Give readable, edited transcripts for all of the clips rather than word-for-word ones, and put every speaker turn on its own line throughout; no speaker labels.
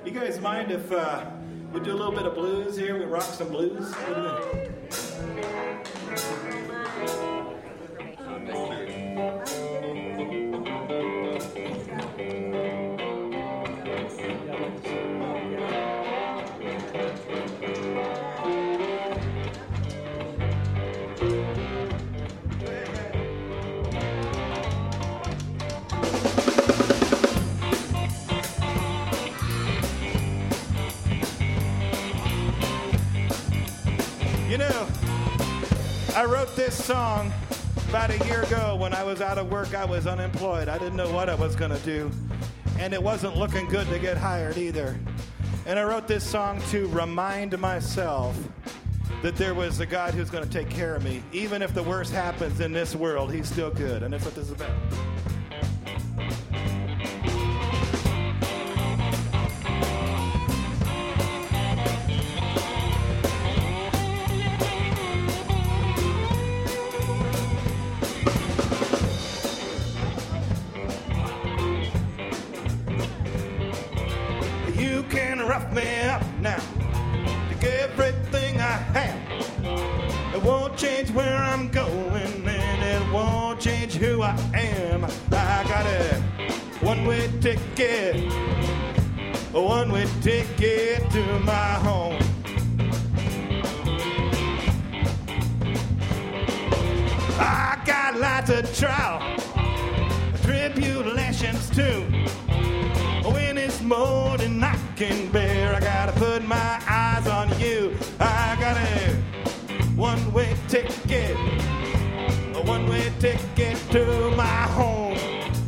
You guys mind if we do a little bit of blues here? We rock some blues? What do you think? You know, I wrote this song about a year ago when I was out of work. I was unemployed. I didn't know what I was going to do. And it wasn't looking good to get hired either. And I wrote this song to remind myself that there was a God who's going to take care of me. Even if the worst happens in this world, he's still good. And that's what this is about. You can rough me up now, take everything I have. It won't change where I'm going, and it won't change who I am. I got a one-way ticket to my home. I got lots of trial, tribulations too. When it's more than I can bear, I gotta put my eyes on you. I got a one-way ticket to my home.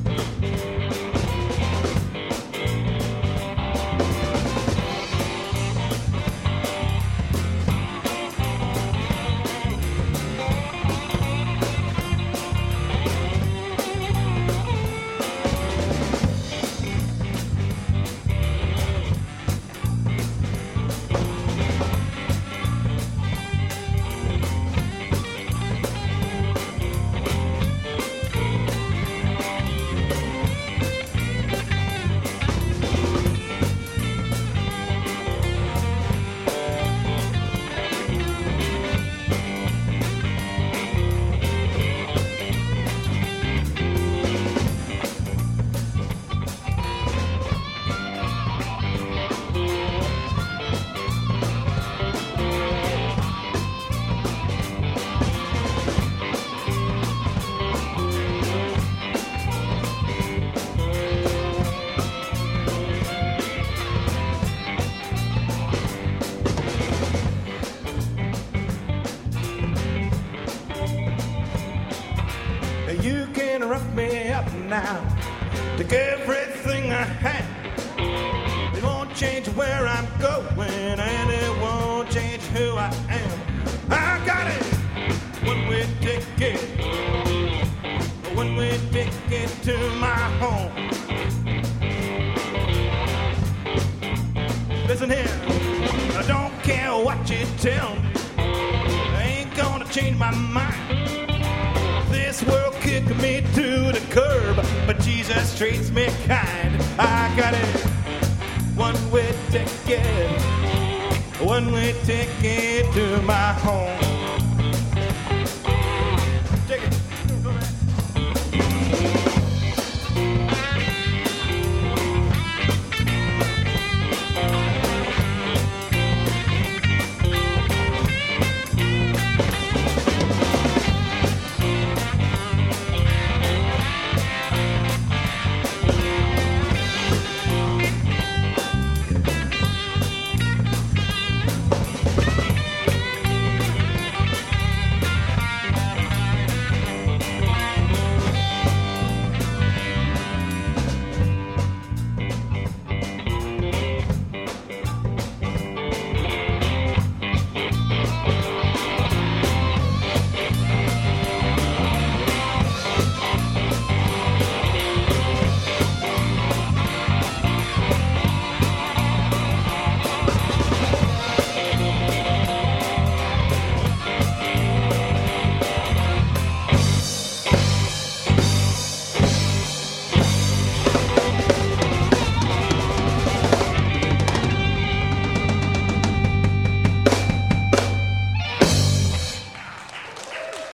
You can rough me up now, take everything I have. It won't change where I'm going, and it won't change who I am. I got it, one-way ticket to my home. Listen here, I don't care what you tell me, I ain't gonna change my mind. This world kicked me to the curb, but Jesus treats me kind. I got it, one-way ticket to my home.